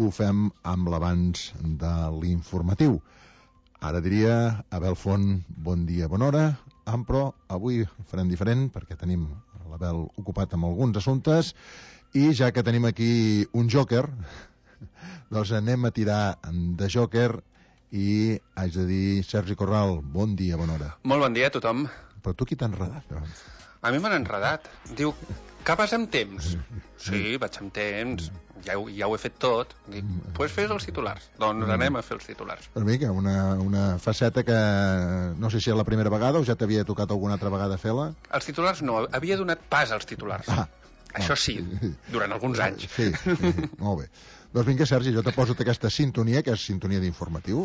ho fem amb l'abans de l'informatiu. Ara diria, Abel Font, bon dia, bona hora, però avui farem diferent perquè tenim l'Abel ocupat amb alguns assumptes i ja que tenim aquí un jòquer, doncs anem a tirar de jòquer i haig de dir, Sergi Corral, bon dia, bona hora. Molt bon dia a tothom. Però tu qui t'ha enredat? A mi m'han enredat. Diu, que vas amb temps? Sí, vaig amb temps. Ja ho he fet tot. Dic, pues fes els titulars. Doncs anem a fer els titulars. Per mi, que una faceta que no sé si és la primera vegada o ja t'havia tocat alguna altra vegada fer-la. Els titulars no, havia donat pas als titulars. Això sí, durant alguns anys. Sí, molt bé. Doncs vinga, Sergi, jo te poso aquesta sintonia, que és sintonia d'informatiu.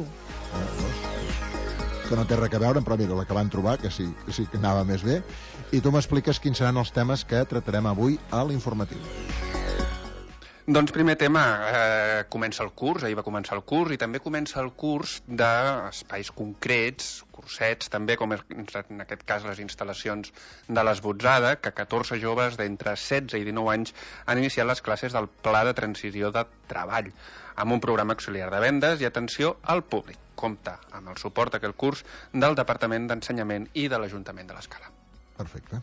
Que no té res a veure, però mira, la que van trobar, que sí que anava més bé. I tu m'expliques quins seran els temes que tractarem avui a l'informatiu. Doncs primer tema, comença el curs, ahir va començar el curs, i també comença el curs d'espais concrets, cursets, també com en aquest cas les instal·lacions de l'Esbotzada, que 14 joves d'entre 16 i 19 anys han iniciat les classes del Pla de Transició de Treball, amb un programa auxiliar de vendes i atenció al públic. Compta amb el suport d'aquest curs del Departament d'Ensenyament i de l'Ajuntament de l'Escala. Perfecte.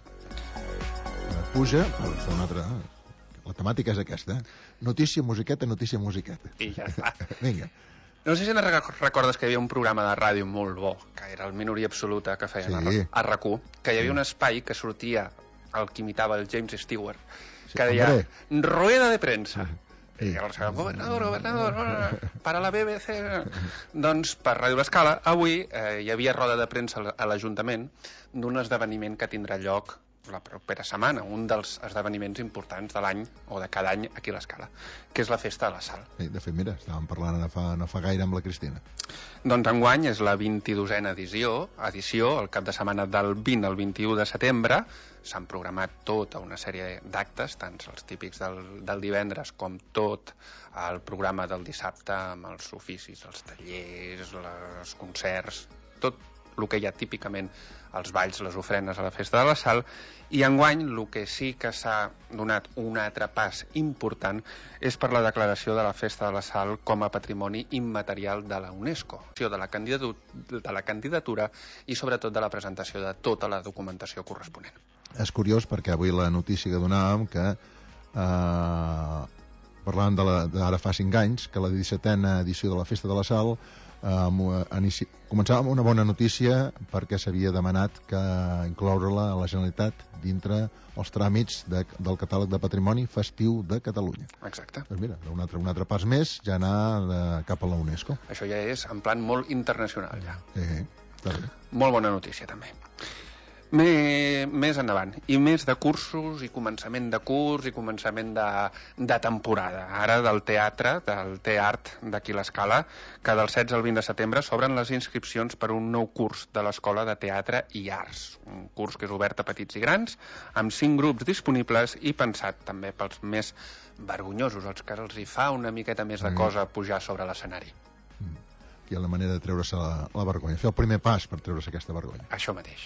Puja, una altra... La temàtica és aquesta. Notícia, musiqueta, notícia, musiqueta. I ja està. Vinga. No sé si recordes que hi havia un programa de ràdio molt bo, que era el Minoria Absoluta, que feien a RAC1, que hi havia un espai que sortia el que imitava el James Stewart, que deia rueda de premsa. I llavors, gobernador, para la BBC. Doncs per Ràdio L'Escala, avui hi havia roda de premsa a l'Ajuntament d'un esdeveniment que tindrà lloc la propera setmana, un dels esdeveniments importants de l'any o de cada any aquí a l'Escala, que és la Festa de la Sal. De fet, mira, estàvem parlant no fa gaire amb la Cristina. Doncs enguany és la 22a edició, el cap de setmana del 20 al 21 de setembre. S'han programat tota una sèrie d'actes, tant els típics del divendres com tot el programa del dissabte, amb els oficis, els tallers, els concerts, tot el que hi ha típicament, els balls, les ofrenes a la Festa de la Sal, i enguany el que sí que s'ha donat un altre pas important és per la declaració de la Festa de la Sal com a patrimoni immaterial de la UNESCO, de la candidatura i sobretot de la presentació de tota la documentació corresponent. És curiós perquè avui la notícia que donàvem que parlant d'ara fa 5 anys, que la 17a edició de la Festa de la Sal començava amb una bona notícia perquè s'havia demanat que incloure-la a la Generalitat dintre els tràmits del catàleg de patrimoni festiu de Catalunya. Exacte. Doncs mira, un altre pas més ja anar cap a la UNESCO. Això ja és en plan molt internacional ja. Està bé. Molt bona notícia també. Més endavant, i més de cursos i començament de curs i començament de temporada. Ara del teatre, del Teart d'aquí l'Escala, que del 16 al 20 de setembre s'obren les inscripcions per un nou curs de l'Escola de Teatre i Arts. Un curs que és obert a petits i grans, amb 5 grups disponibles i pensat també pels més vergonyosos, els que els hi fa una miqueta més de cosa pujar sobre l'escenari. Aquí hi ha la manera de treure-se la vergonya, fer el primer pas per treure-se aquesta vergonya. Això mateix.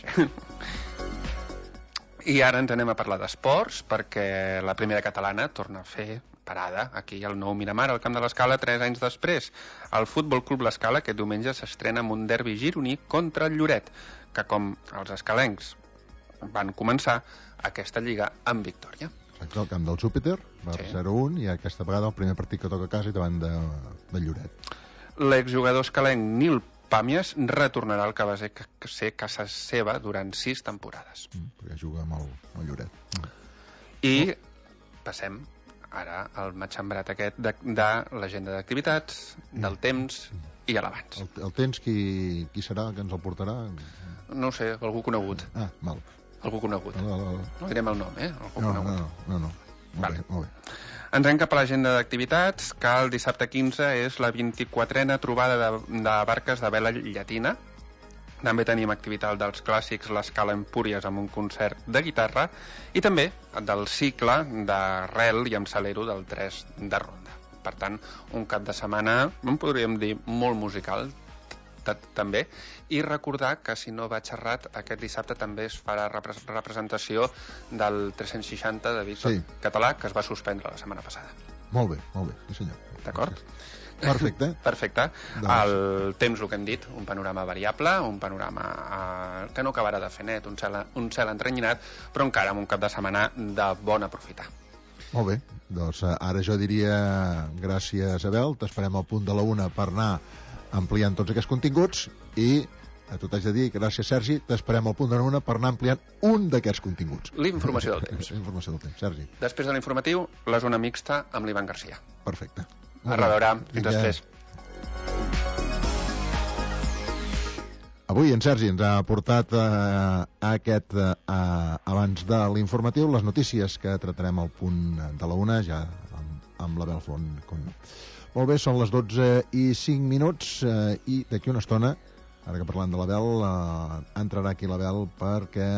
I ara ens anem a parlar d'esports, perquè la primera catalana torna a fer parada aquí al nou Miramar, al Camp de l'Escala, 3 anys després. El Futbol Club L'Escala aquest diumenge s'estrena amb un derbi gironí contra el Lloret, que com els escalencs van començar aquesta lliga amb victòria. Exacte, al camp del Júpiter, va 0-1, i aquesta vegada el primer partit que toca a casa i davant de Lloret. L'exjugador escalenc Nil Pàmies retornarà al que va ser casa seva durant 6 temporades. Perquè juga amb el Lloret. I passem ara al matxembrat aquest de l'agenda d'activitats, del temps i l'abans. El temps qui serà que ens el portarà? No ho sé, algú conegut. Val. Algú conegut. No direm el nom, Algú conegut. No. Molt bé. Ens anem cap a l'agenda d'activitats, que el dissabte 15 és la 24a trobada de barques de vela llatina. També tenim activitat dels clàssics l'Escala Empúries amb un concert de guitarra i també del cicle d'Arrel i amb Salero del 3 de Ronda. Per tant, un cap de setmana, podríem dir, molt musical també, i recordar que si no vaig errat, aquest dissabte també es farà representació del 360 de Víctor Català, que es va suspendre la setmana passada. Molt bé, sí senyor. D'acord? Perfecte. Perfecte. Doncs... El temps, el que hem dit, un panorama variable, un panorama que no acabarà de fer net, un cel entrenyinat, però encara amb un cap de setmana de bon aprofitar. Molt bé, doncs ara jo diria gràcies, Abel, t'esperem al punt de la 1 per anar ampliant tots aquests continguts i a tu t'haig de dir, gràcies Sergi, t'esperem al punt de la 1 per anar ampliant un d'aquests continguts. L'informació del temps. L'informació del temps, Sergi. Després de l'informatiu, la zona mixta amb l'Ivan Garcia. Perfecte. A reveure, fins després. Avui en Sergi ens ha portat abans de l'informatiu les notícies que tratarem al punt de la 1 ja amb l'Abel Font. Molt bé, són les 12:05 i d'aquí una estona, ara que parlant de l'Abel, entrarà aquí l'Abel perquè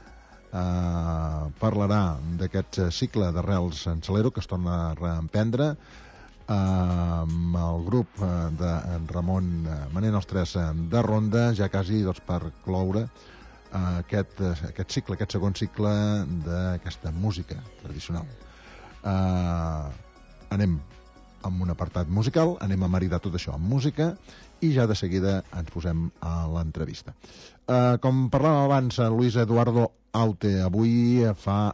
parlarà d'aquest cicle d'arrels en Salero que es torna a reemprendre amb el grup de Ramon Manent, els tres de Ronda, ja quasi per cloure aquest cicle, aquest segon cicle d'aquesta música tradicional. Anem amb un apartat musical, anem a maridar tot això amb música i ja de seguida ens posem a l'entrevista. Com parlàvem abans, Luis Eduardo Aute avui fa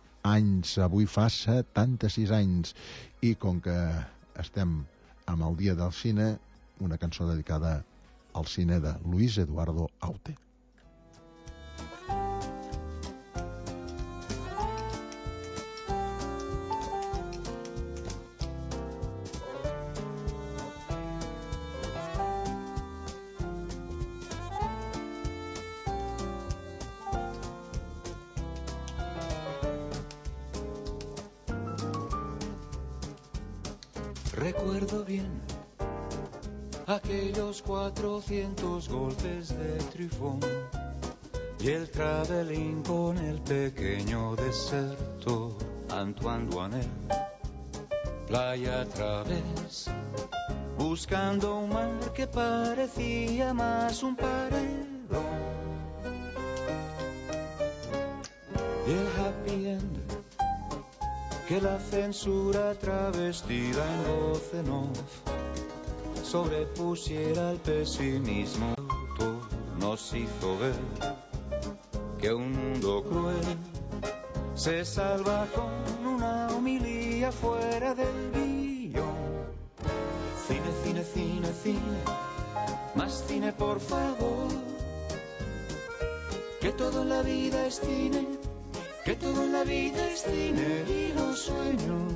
76 anys, i com que estem amb el dia del cine, una cançó dedicada al cine de Luis Eduardo Aute. Recuerdo bien aquellos 400 golpes de Truffaut y el travelling con el pequeño deserto Antoine Duanel, playa a través, buscando un mar que parecía más un paredón, y el happy end que la censura travestida en voz en off sobrepusiera el pesimismo. Nos hizo ver que un mundo cruel se salva con una homilía fuera del guión. Cine, cine, cine, cine, más cine por favor, que todo en la vida es cine, que todo en la vida es cine y los sueños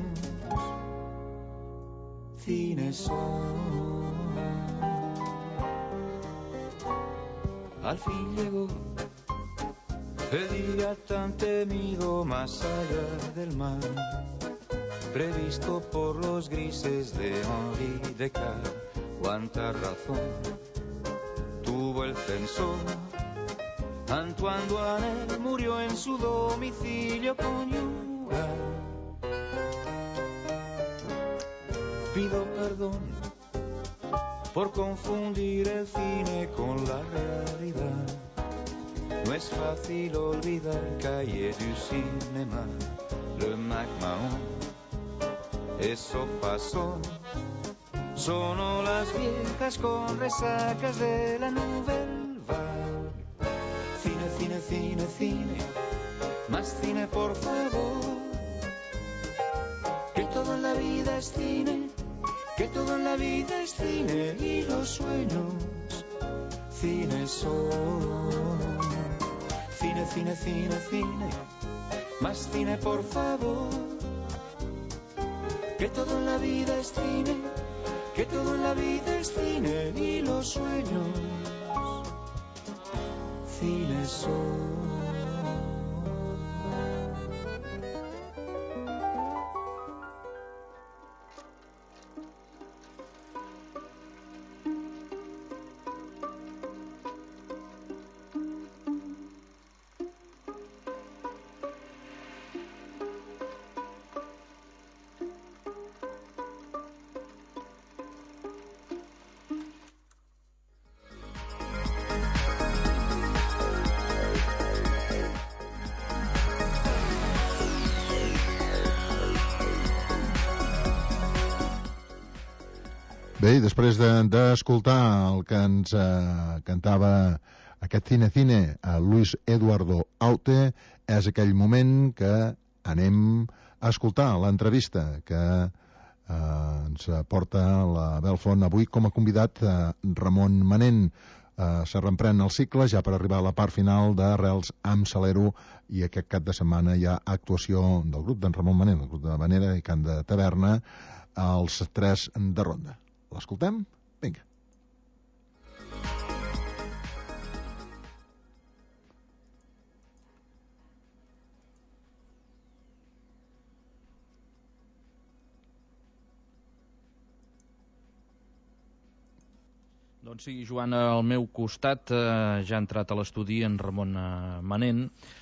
cine son. Al fin llegó el día tan temido más allá del mar, previsto por los grises de Henri Descartes. Cuánta razón tuvo el censor. Antoine Duanel murió en su domicilio conyugal. Pido perdón por confundir el cine con la realidad. No es fácil olvidar Cahiers du Cinéma, le MacMahon. Eso pasó. Son olas viejas con resacas de la Nouvelle Vague. Cine, cine, cine, cine, más cine por favor. Que todo en la vida es cine, que todo en la vida es cine y los sueños cine son. Cine, cine, cine, cine, más cine por favor. Que todo en la vida es cine, que todo en la vida es cine y los sueños cine son. Bé, i després d'escoltar el que ens cantava aquest cine a Luis Eduardo Aute, és aquell moment que anem a escoltar l'entrevista que ens porta la Belfont avui com a convidat Ramon Manent. Se reemprèn el cicle ja per arribar a la part final d'Arrels amb Salero, i aquest cap de setmana hi ha actuació del grup d'en Ramon Manent, el grup de Vanera i Cant de Taverna, als 3 de ronda. L'escoltem? Vinga. Doncs sí, Joan, al meu costat ja ha entrat a l'estudi en Ramon Manent,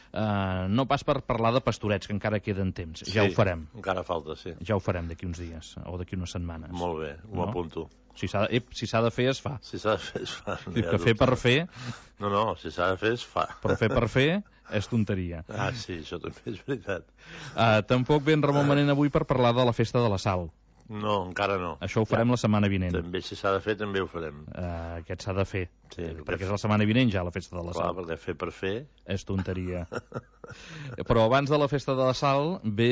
no pas per parlar de pastorets, que encara queden temps, sí, ja ho farem. Encara falta, sí. Ja ho farem d'aquí uns dies, o d'aquí unes setmanes. Molt bé, ho apunto. Si s'ha de fer, es fa. Si s'ha de fer, es fa. No que fer per fer... No, si s'ha de fer, es fa. Però fer per fer és tonteria. Ah, sí, això també és veritat. Tampoc ve en Ramon Manent avui per parlar de la Festa de la Sal. No, encara no. Això ho farem la setmana vinent. També, si s'ha de fer, també ho farem. Aquest s'ha de fer. Sí, perquè és la setmana vinent ja, la Festa de la Sal. Clar, perquè fer per fer... És tonteria. Però abans de la Festa de la Sal ve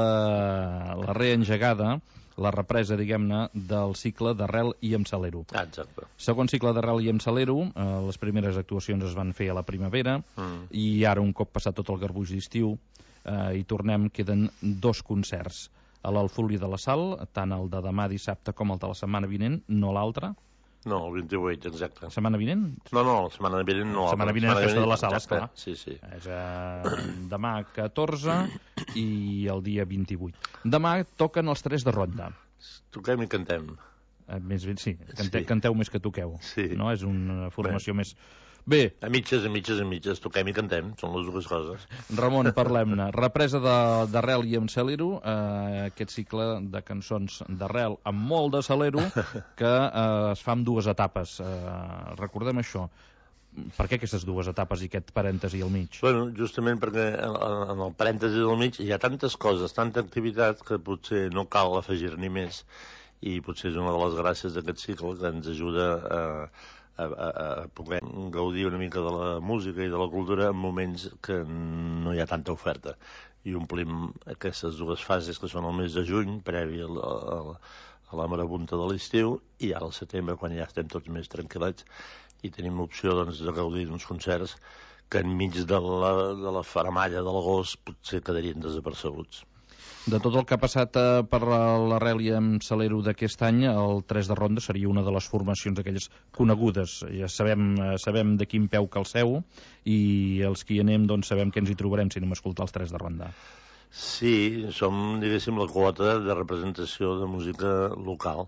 la reengegada, la represa, diguem-ne, del cicle d'Arrel i amb Salero. Exacte. Segon cicle d'Arrel i amb Salero, les primeres actuacions es van fer a la primavera, i ara, un cop passat tot el garbuix d'estiu, hi tornem, queden 2 concerts. A l'Alfúlia de la Sal, tant el de demà dissabte com el de la setmana vinent, no l'altre. No, el 28, exacte. Setmana vinent? No, la setmana vinent no. La setmana vinent és Festa de la Sal, esclar. Sí. És demà 14 i el dia 28. Demà toquen els 3 de ronda. Toquem i cantem. Més bé, sí. Canteu més que toqueu. Sí. No? És una formació més... Bé. A mitges, toquem i cantem, són les dues coses. Ramon, parlem-ne. Represa d'Arrel i amb Salero, aquest cicle de cançons d'Arrel amb molt de Salero, que es fa en 2 etapes. Recordem això. Per què aquestes 2 etapes i aquest parèntesi al mig? Bueno, justament perquè en el parèntesi del mig hi ha tantes coses, tanta activitat, que potser no cal afegir-n'hi més, i potser és una de les gràcies d'aquest cicle que ens ajuda a poder gaudir una mica de la música i de la cultura en moments que no hi ha tanta oferta, i omplim aquestes 2 fases que són el mes de juny, previ a la marabunta de l'estiu, i ara al setembre, quan ja estem tots més tranquil·lets i tenim l'opció, doncs, de gaudir d'uns concerts que enmig de la faramalla de l'agost potser quedarien desapercebuts. De tot el que ha passat per l'Arrel i amb Salero d'aquest any, el 3 de ronda seria una de les formacions aquelles conegudes. Ja sabem de quin peu calceu, i els que hi anem doncs sabem que ens hi trobarem si anem a escoltar els 3 de ronda. Sí, som, diguéssim, la quota de representació de música local,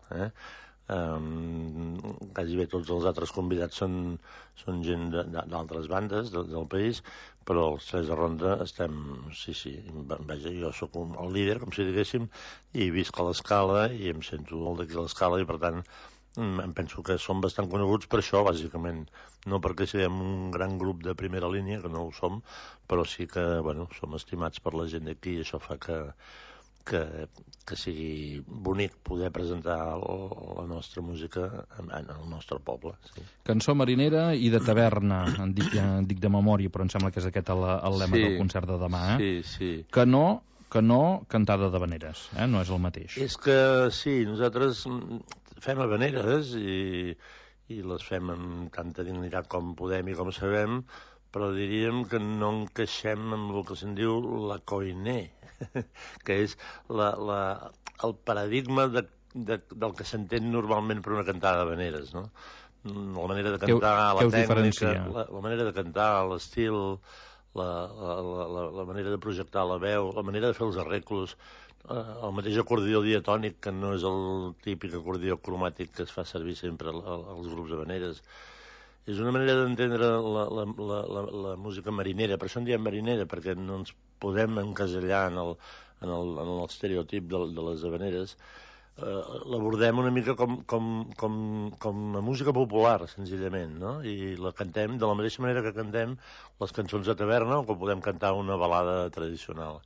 Gairebé tots els altres convidats són gent d'altres bandes del país, però els 3 de ronda estem... Sí, vaja, jo sóc el líder, com si diguéssim, i visc a l'Escala i em sento molt d'aquí a l'Escala, i per tant em penso que som bastant coneguts per això, bàsicament. No perquè siguem un gran grup de primera línia, que no ho som, però sí que, bueno, som estimats per la gent d'aquí, i això fa que sigui bonic poder presentar la nostra música en el nostre poble. Sí. Cançó marinera i de taverna, dic de memòria, però em sembla que és aquest el lema del concert de demà. Sí. Que no, cantada d'havaneres, no és el mateix. És que sí, nosaltres fem havaneres i les fem amb tanta dignitat com podem i com sabem, però diríem que no encaixem amb el que se'n diu la coiné, que és el paradigma del que s'entén normalment per una cantada d'havaneres, no? La manera de cantar, la tècnica, la manera de cantar, l'estil, la manera de projectar la veu, la manera de fer els arreglos, el mateix acordió diatònic, que no és el típic acordió cromàtic que es fa servir sempre als grups d'havaneres. És una manera d'entendre la música marinera, per això en diem marinera, perquè no ens podem encasellar en l'estereotip de les havaneres. L'abordem una mica com a música popular, senzillament, no? I la cantem de la mateixa manera que cantem les cançons de taverna, o que podem cantar una balada tradicional.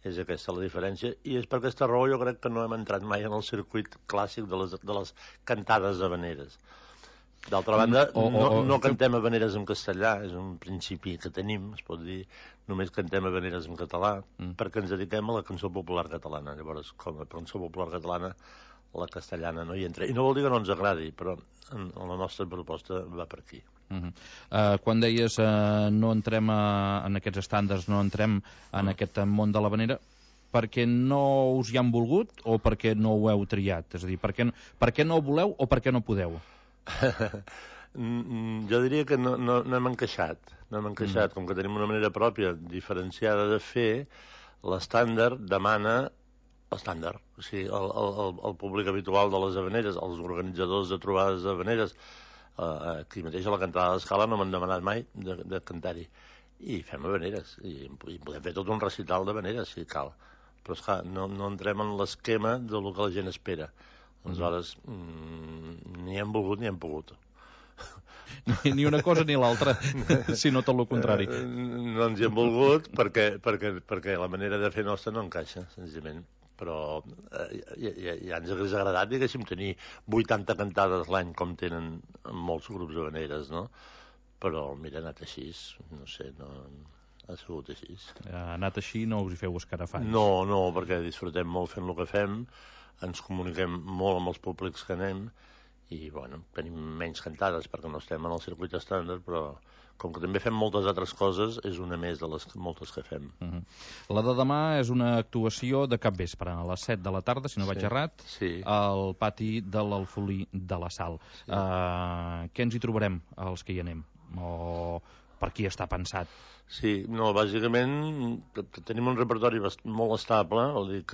És aquesta la diferència, i és per aquesta raó jo crec que no hem entrat mai en el circuit clàssic de les cantades habaneres. D'altra banda, no cantem habaneres en castellà, és un principi que tenim, es pot dir, només cantem habaneres en català, perquè ens dediquem a la cançó popular catalana. Llavors, com a cançó popular catalana, la castellana no hi entra. I no vol dir que no ens agradi, però la nostra proposta va per aquí. Quan deies no entrem en aquests estàndards, no entrem en aquest món de l'habanera, perquè no us hi han volgut o perquè no ho heu triat? És a dir, per què no ho voleu o per què no podeu? Jo diria que no hem encaixat. No hem encaixat. Com que tenim una manera pròpia, diferenciada de fer, l'estàndard demana l'estàndard. O sigui, el públic habitual de les habaneres, els organitzadors de trobades d'habaneres, aquí mateix a la cantada d'Escala no m'han demanat mai de cantar-hi. I fem habaneres. I podem fer tot un recital d'habaneres, si cal. Però, esclar, no entrem en l'esquema del que la gent espera. Aleshores, ni hem volgut ni hem pogut. Ni una cosa ni l'altra, sinó tot el contrari. No ens hi hem volgut perquè la manera de fer nostra no encaixa, senzillament. Però ja ens hauria agradat, diguéssim, tenir 80 cantades l'any com tenen molts grups habaneres, no? Però, mira, ha anat així, no sé, no ha sigut així. Ha anat així, no us hi feu escarafats? No, perquè disfrutem molt fent el que fem, ens comuniquem molt amb els públics que anem, i, bueno, tenim menys cantades perquè no estem en el circuit estàndard, però com que també fem moltes altres coses, és una més de les moltes que fem. La de demà és una actuació de capvespre, a les 7 de la tarda, si no vaig errat, al pati de l'Alfolí de la Sal. Què ens hi trobarem, els que hi anem? O per qui està pensat? Sí, no, bàsicament tenim un repertori molt estable, vol dir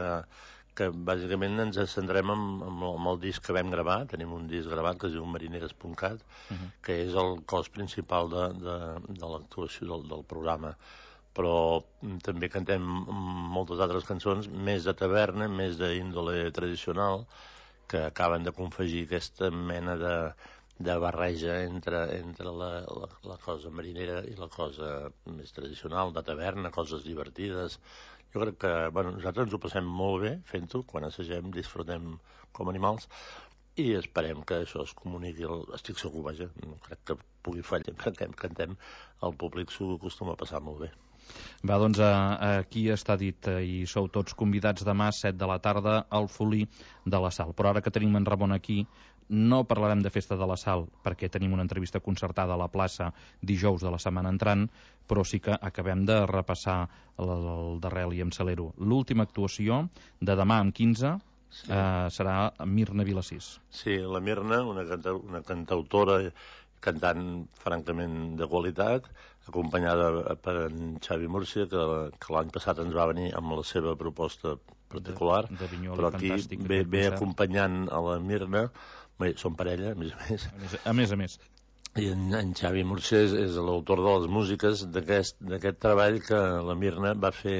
que bàsicament ens centrem amb el disc que vam gravar. Tenim un disc gravat que es diu Marineres.cat, que és el cos principal de l'actuació del programa. Però també cantem moltes altres cançons, més de taverna, més d'índole tradicional, que acaben de confegir aquesta mena de barreja entre la cosa marinera i la cosa més tradicional, de taverna, coses divertides. Jo crec que nosaltres ens ho passem molt bé fent-ho, quan assagem, disfrutem com animals, i esperem que això es comuniqui, estic segur, vaja, no crec que pugui fallar, perquè cantem, el públic s'ho acostuma a passar molt bé. Va, doncs aquí està dit, i sou tots convidats demà a 7 de la tarda al Folí de la Sal. Però ara que tenim en Ramon aquí, no parlarem de Festa de la Sal, perquè tenim una entrevista concertada a la plaça dijous de la setmana entrant, però sí que acabem de repassar el darrer i em celero. L'última actuació de demà amb 15 serà Mirna Vilassís. Sí, la Mirna, una cantautora, cantant francament de qualitat, acompanyada per en Xavi Múrcia, que l'any passat ens va venir amb la seva proposta particular, però aquí ve acompanyant a la Mirna. Són parella, a més a més. I en Xavi Múrcia és l'autor de les músiques d'aquest treball que la Mirna va fer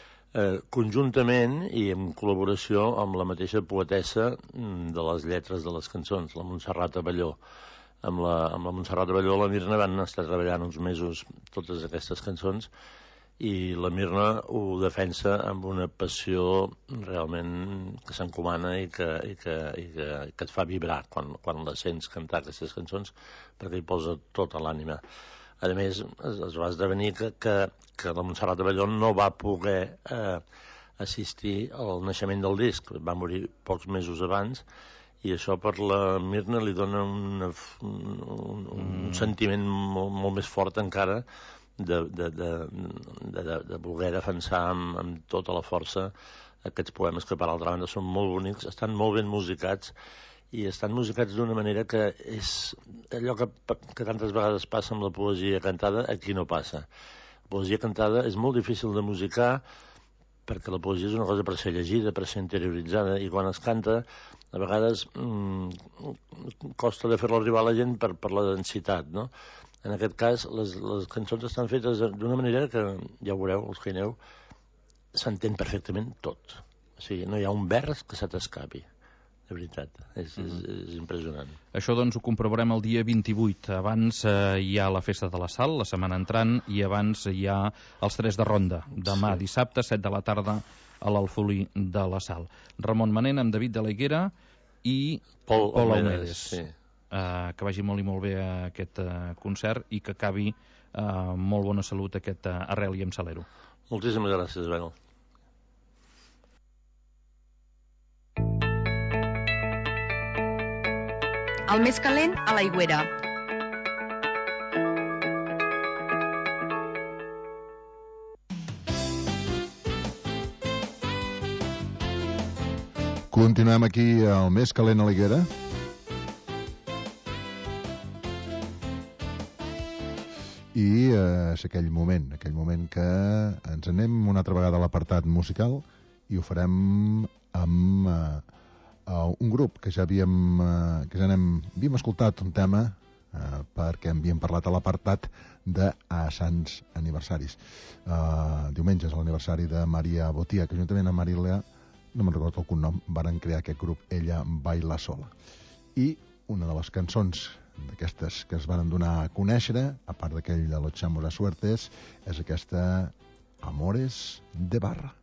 conjuntament i en col·laboració amb la mateixa poetessa de les lletres de les cançons, la Montserrat Abelló. Amb la Montserrat Abelló la Mirna van estar treballant uns mesos totes aquestes cançons, i la Mirna ho defensa amb una passió realment que s'encomana i que et fa vibrar quan la sents cantar aquestes cançons, perquè hi posa tota l'ànima. A més, es va esdevenir que la Montserrat Abelló no va poder assistir al naixement del disc, va morir pocs mesos abans, i això per la Mirna li dona un sentiment molt més fort encara de voler defensar amb tota la força aquests poemes que per altra banda són molt bonics, estan molt ben musicats, i estan musicats d'una manera que és allò que tantes vegades passa amb la poesia cantada, aquí no passa. La poesia cantada és molt difícil de musicar perquè la poesia és una cosa per ser llegida, per ser interioritzada, i quan es canta a vegades costa de fer-la arribar a la gent per la densitat, no? En aquest cas, les cançons estan fetes d'una manera que, ja ho veureu, els que hi aneu, s'entén perfectament tot. O sigui, no hi ha un vers que se t'escapi. de veritat, és impressionant. Això doncs ho comprovarem el dia 28. Abans hi ha la Festa de la Sal, la setmana entrant, i abans hi ha els 3 de ronda. Demà, dissabte, 7 de la tarda, a l'Alfolí de la Sal. Ramon Manent, amb David de la Higuera i Pol Aumedes. Sí. Que vagi molt i molt bé aquest concert i que acabi molt bona salut aquest Arrel i amb Salero. Moltíssimes gràcies, Bel. El més calent a l'Aigüera. Continuem aquí al més calent a l'Higuera. I és aquell moment que ens anem una altra vegada a l'apartat musical i ho farem amb un grup que ja havíem escoltat un tema perquè havíem parlat a l'apartat de Sants Aniversaris. Diumenge és l'aniversari de Maria Botia, que juntament amb Marília, no me'n recordo el cognom, varen crear aquest grup Ella Baila Sola. I una de les cançons d'aquestes que es van donar a conèixer, a part d'aquell de Los Chamos a Suertes, és aquesta Amores de Barra.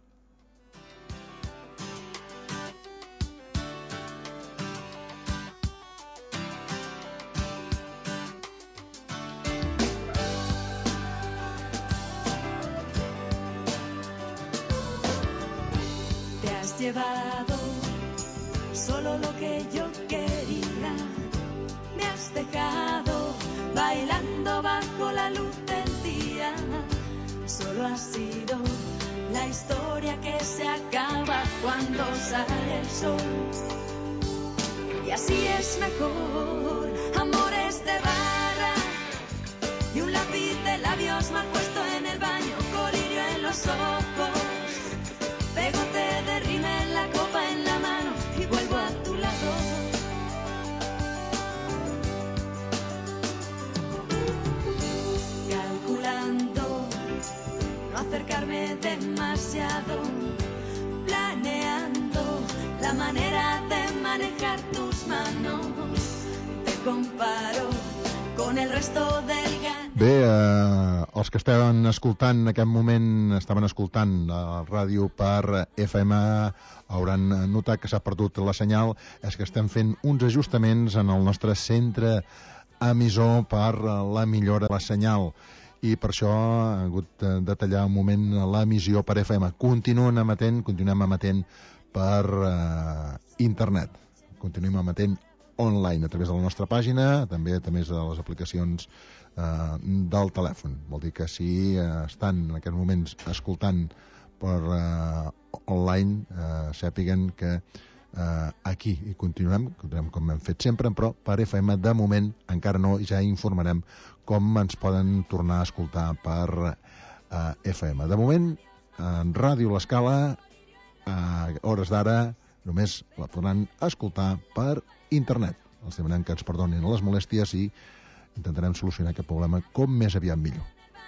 Te has llevado solo lo que yo quería. Me has dejado bailando bajo la luz del día. Solo ha sido la historia que se acaba cuando sale el sol. Y así es mejor, amores de barra y un lápiz de labios mal puesto en el baño, colirio en los ojos, pegote de rima en la copa en la mano y vuelvo a tu lado. Acercarme demasiado, planeando la manera de manejar tus manos. Te comparo con el resto del ganado. Bé, els que estaven escoltant en aquest moment, estaven escoltant la ràdio per FM, hauran notat que s'ha perdut la senyal. És que estem fent uns ajustaments en el nostre centre emissor per la millora de la senyal. I per això ha hagut de tallar un moment l'emissió per FM. Continuem emetent per internet. Continuem emetent online a través de la nostra pàgina, també a través de les aplicacions del telèfon. Vol dir que si estan en aquests moments escoltant per online, sàpiguen que aquí i continuem com hem fet sempre, però per FM de moment encara no, ja informarem com ens poden tornar a escoltar per FM. De moment, en Ràdio L'Escala, a hores d'ara, només la podran escoltar per internet. Els demanem que ens perdonin les molèsties i intentarem solucionar aquest problema com més aviat millor.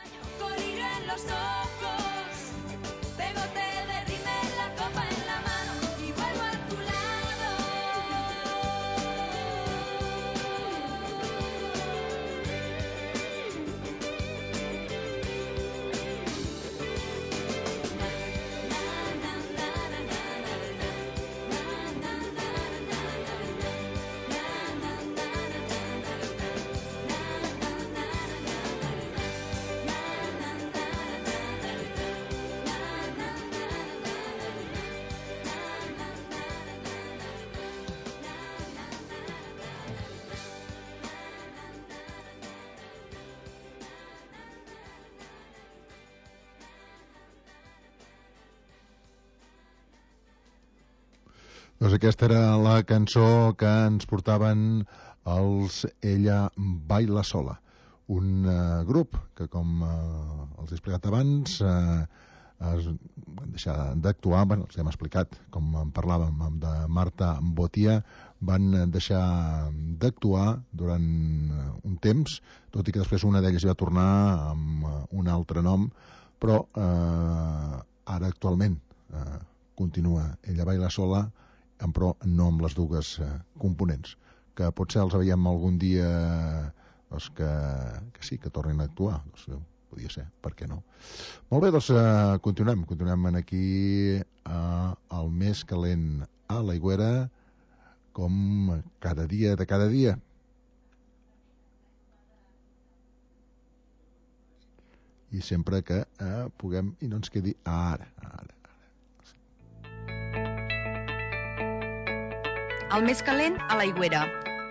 Doncs aquesta era la cançó que ens portaven els Ella Baila Sola, un grup que, com els he explicat abans, es van deixar d'actuar, els hem explicat, com en parlàvem de Marta Botia, van deixar d'actuar durant un temps, tot i que després una d'elles va tornar amb un altre nom, però ara actualment continua Ella Baila Sola però no amb les dues components, que potser els veiem algun dia que sí, que tornin a actuar, podria ser, per què no? Molt bé, doncs continuem aquí al més calent a l'Aigüera, com cada dia de cada dia. I sempre que puguem i no ens quedi ara. El més calent a l'Aigüera.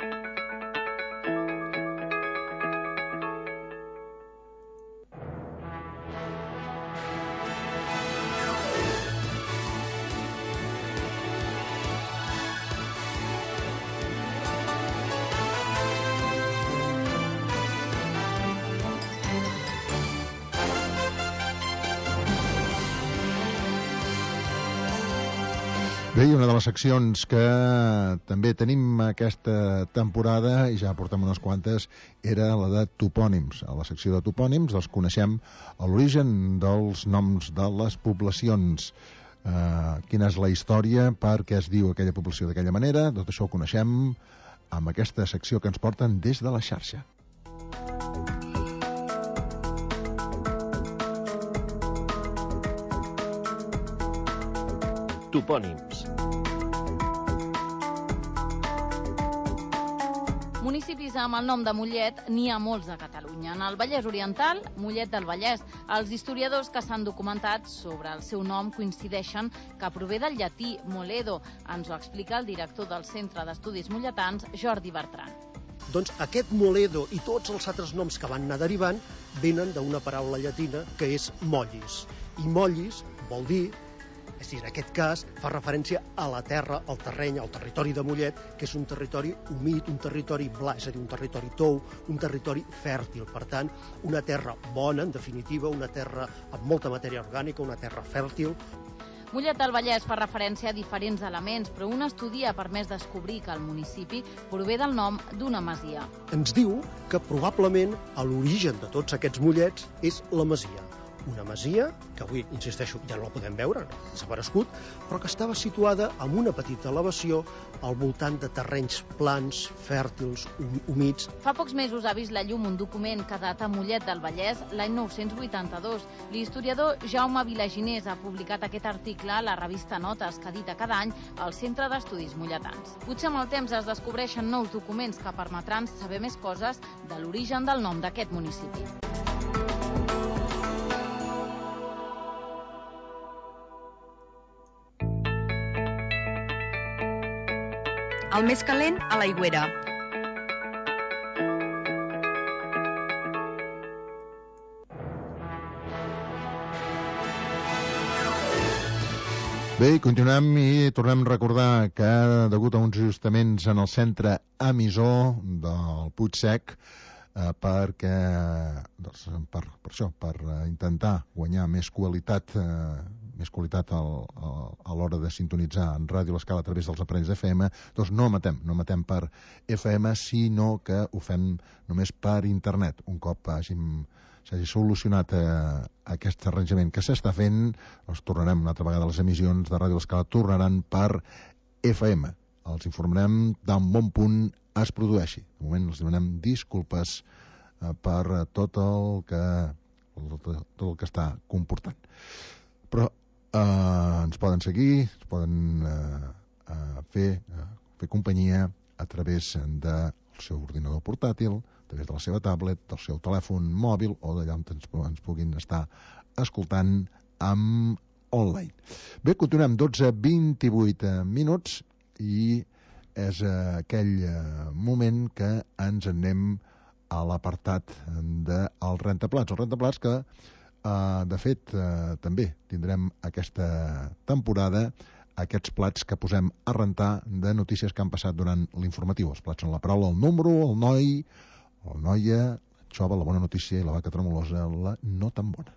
Bé, i una de les seccions que també tenim aquesta temporada, i ja portem unes quantes, era la de topònims. A la secció de topònims doncs coneixem l'origen dels noms de les poblacions, quina és la història, per què es diu aquella població d'aquella manera. Tot això ho coneixem amb aquesta secció que ens porten des de la xarxa. Topònims. Municipis amb el nom de Mollet n'hi ha molts a Catalunya. En el Vallès Oriental, Mollet del Vallès. Els historiadors que s'han documentat sobre el seu nom coincideixen que prové del llatí moledo. Ens ho explica el director del Centre d'Estudis Molletans, Jordi Bertran. Doncs aquest moledo i tots els altres noms que van anar derivant venen d'una paraula llatina que és mollis. I mollis vol dir, és a dir, en aquest cas fa referència a la terra, al terreny, al territori de Mollet, que és un territori humit, un territori bla, és a dir, un territori tou, un territori fèrtil. Per tant, una terra bona, en definitiva, una terra amb molta matèria orgànica, una terra fèrtil. Mollet del Vallès fa referència a diferents elements, però un estudi ha permès descobrir que el municipi prové del nom d'una masia. Ens diu que probablement l'origen de tots aquests mollets és la masia. Una masia, que avui, insisteixo, ja no la podem veure, ha desaparegut, però que estava situada en una petita elevació al voltant de terrenys plans, fèrtils, humits. Fa pocs mesos ha vist la llum un document que data Mollet del Vallès l'any 982. L'historiador Jaume Vilaginés ha publicat aquest article a la revista Notes, que edita cada any al Centre d'Estudis Molletans. Potser amb el temps es descobreixen nous documents que permetran saber més coses de l'origen del nom d'aquest municipi. El més calent a l'Aigüera. Bé, continuem i tornem a recordar que degut a uns ajustaments en el centre emissor del Puig Sec, per intentar guanyar més qualitat a l'hora de sintonitzar en Ràdio L'Escala a través dels aparells FM, doncs no emetem per FM, sinó que ho fem només per internet. Un cop s'hagi solucionat aquest arranjament que s'està fent, doncs tornarem una altra vegada. Les emissions de Ràdio L'Escala tornaran per FM. Els informarem d'en bon punt es produeixi. De moment els demanem disculpes per tot el que està comportant. Però ens poden seguir, ens poden fer companyia a través del seu ordinador portàtil, a través de la seva tablet, del seu telèfon mòbil o d'allà on ens puguin estar escoltant online. Bé, continuem, 12:28 minuts i és aquell moment que ens anem a l'apartat del rentaplats. El rentaplats que, de fet, també tindrem aquesta temporada aquests plats que posem a rentar de notícies que han passat durant l'informatiu. Els plats són la paraula, el número, el noi, la noia, la xova, la bona notícia i la vaca tremolosa, la no tan bona.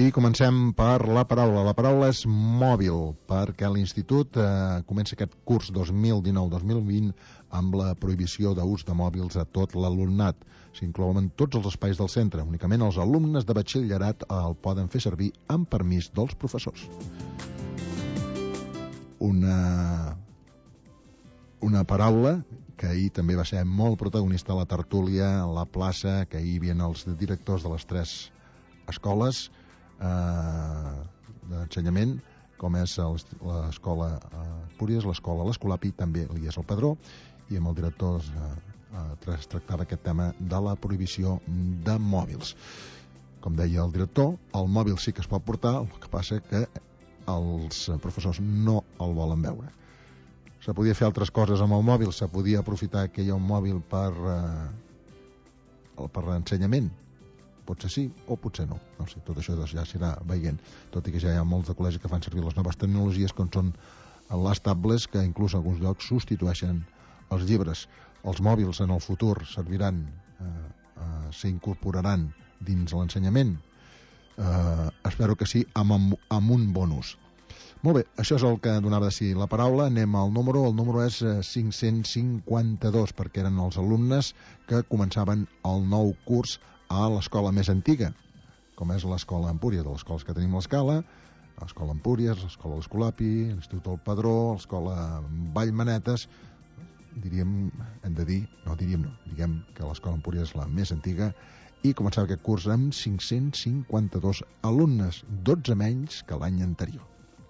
I comencem per la paraula. La paraula és mòbil, perquè l'Institut comença aquest curs 2019-2020 amb la prohibició d'ús de mòbils a tot l'alumnat. S'inclouen tots els espais del centre. Únicament els alumnes de batxillerat el poden fer servir amb permís dels professors. Una paraula que ahir també va ser molt protagonista a la tertúlia, a la plaça, que ahir hi havia els directors de les 3 escoles d'ensenyament, com és l'escola Empúries, l'escola l'Escolapi, també l'IES el Padró, i amb el director es tractava aquest tema de la prohibició de mòbils. Com deia el director, el mòbil sí que es pot portar, el que passa que els professors no el volen veure. Se podia fer altres coses amb el mòbil, se podia aprofitar que hi ha un mòbil per ensenyament. Potser sí o potser no. No sé, tot això ja s'irà veient, tot i que ja hi ha molts de col·legis que fan servir les noves tecnologies com són les tablets, que inclús en alguns llocs substitueixen els llibres. Els mòbils en el futur serviran, s'incorporaran dins l'ensenyament. Espero que sí, amb un bon ús. Molt bé, això és el que donava de si la paraula. Anem al número. El número és 552, perquè eren els alumnes que començaven el nou curs a l'escola més antiga, com és l'escola Empúries, de les escoles que tenim a l'Escala, l'escola Empúries, l'escola l'Escolapi, l'Institut del Padró, l'escola Vallmanetes. Diguem que l'escola Empúries és la més antiga, i començava aquest curs amb 552 alumnes, 12 menys que l'any anterior.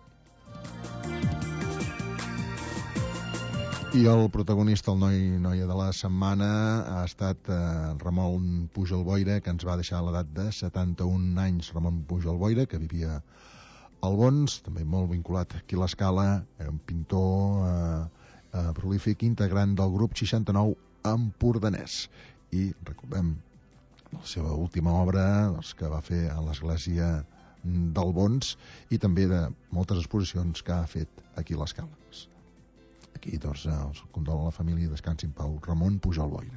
I el protagonista, el noia de la setmana, ha estat Ramon Pujol Boira, que ens va deixar a l'edat de 71 anys. Ramon Pujol Boira, que vivia al Bons, també molt vinculat aquí a l'Escala, era un pintor prolífic, integrant del grup 69 empordanès. I recordem la seva última obra, que va fer a l'església del Bons, i també de moltes exposicions que ha fet aquí a l'Escala. Aquí, doncs, els condol a la família, descansi en pau, Ramon Pujol Boira.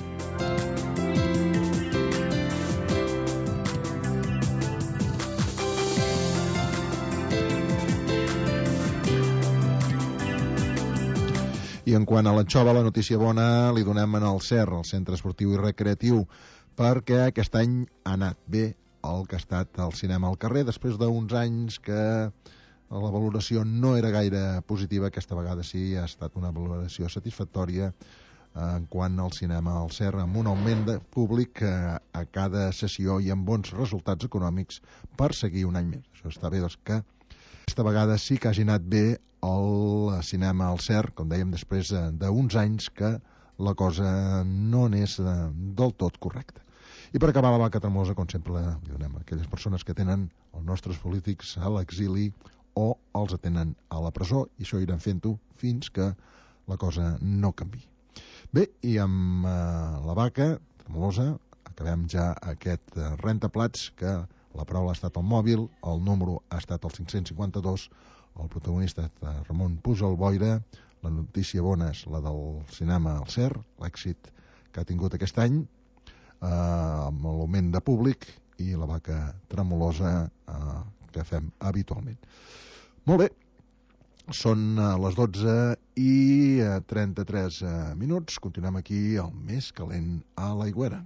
I en quant a l'anxova, la notícia bona li donem en el CER, el Centre Esportiu i Recreatiu, perquè aquest any ha anat bé el que ha estat el cinema al carrer, després d'uns anys que la valoració no era gaire positiva. Aquesta vegada sí, ha estat una valoració satisfactòria en quant al cinema al CER, amb un augment de públic a cada sessió i amb bons resultats econòmics per seguir un any més. Això està bé, doncs, que aquesta vegada sí que hagi anat bé el cinema al CER, com dèiem, després d'uns anys que la cosa no n'és del tot correcta. I per acabar, la vaca tremosa, com sempre, li donem a aquelles persones que tenen els nostres polítics a l'exili o els atenen a la presó, i això irem fent-ho fins que la cosa no canvi. Bé, i amb la vaca tremolosa acabem ja aquest rentaplats, que la paraula ha estat el mòbil, el número ha estat el 552, el protagonista és Ramon Pujol Boira, la notícia bona és la del cinema al CER, l'èxit que ha tingut aquest any, amb l'augment de públic, i la vaca tremolosa que fem habitualment. Molt bé, són les 12 i 33 minuts. Continuem aquí al Més Calent a l'Aigüera.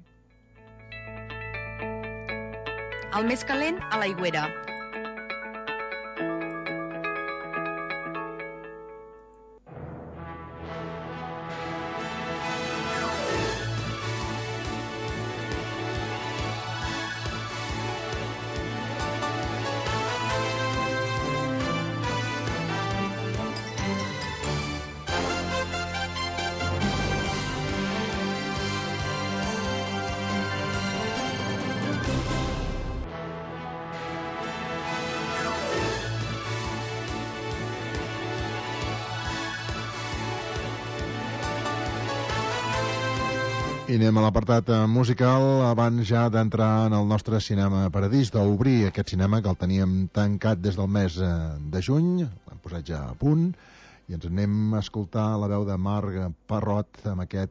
El Més Calent a l'Aigüera. I anem a l'apartat musical abans ja d'entrar en el nostre cinema paradís, d'obrir aquest cinema que el teníem tancat des del mes de juny, l'hem posat ja a punt, i ens anem a escoltar la veu de Marc Parrot amb aquest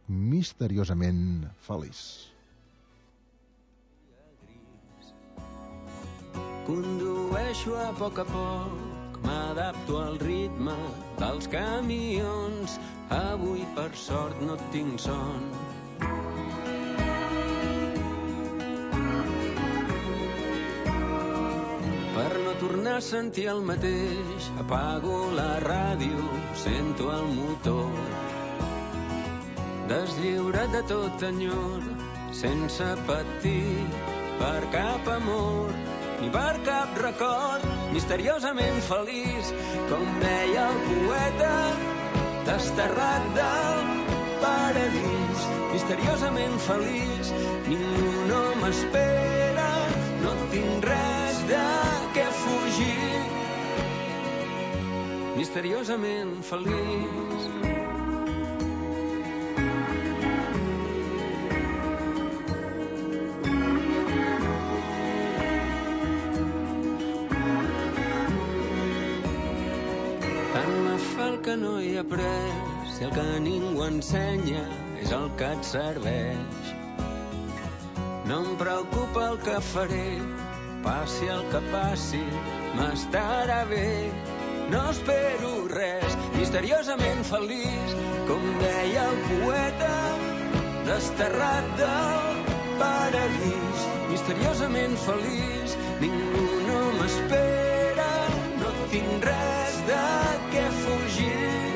Misteriosament feliç. Condueixo a poc, m'adapto al ritme dels camions. Avui, per sort, no tinc son. Per no tornar a sentir el mateix, apago la ràdio, sento el motor. Deslliurat de tot enyor, sense patir per cap amor ni per cap record, misteriosament feliç, com deia el poeta, desterrat del paradís. Misteriosament feliç, ningú no m'espera, no tinc res de què fugir. Misteriosament feliç. Que no hi ha pres, si el que ningú ensenya és el que et serveix. No em preocupa el que faré, passi el que passi, m'estarà bé. No espero res, misteriosament feliç, com deia el poeta, desterrat del paradís. Misteriosament feliç, ningú no m'espera, no tinc res de què fugir.